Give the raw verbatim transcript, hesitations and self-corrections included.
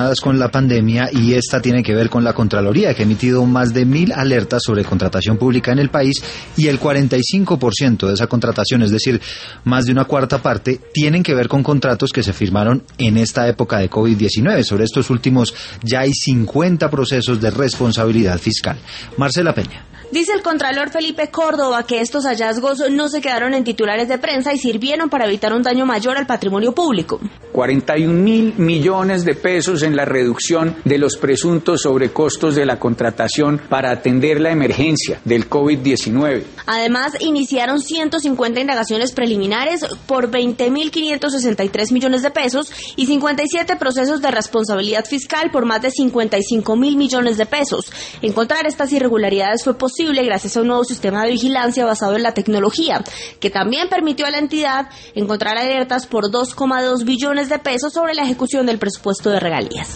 con la pandemia, y esta tiene que ver con la Contraloría, que ha emitido más de mil alertas sobre contratación pública en el país, y el cuarenta y cinco por ciento de esa contratación, es decir, más de una cuarta parte, tienen que ver con contratos que se firmaron en esta época de COVID diecinueve. Sobre estos últimos ya hay cincuenta procesos de responsabilidad fiscal. Marcela Peña. Dice el contralor Felipe Córdoba que estos hallazgos no se quedaron en titulares de prensa y sirvieron para evitar un daño mayor al patrimonio público. cuarenta y un mil millones de pesos en la reducción de los presuntos sobrecostos de la contratación para atender la emergencia del COVID diecinueve. Además, iniciaron ciento cincuenta indagaciones preliminares por veinte mil quinientos sesenta y tres millones de pesos y cincuenta y siete procesos de responsabilidad fiscal por más de cincuenta y cinco mil millones de pesos. Encontrar estas irregularidades fue posible gracias a un nuevo sistema de vigilancia basado en la tecnología, que también permitió a la entidad encontrar alertas por dos coma dos billones de pesos sobre la ejecución del presupuesto de regalías.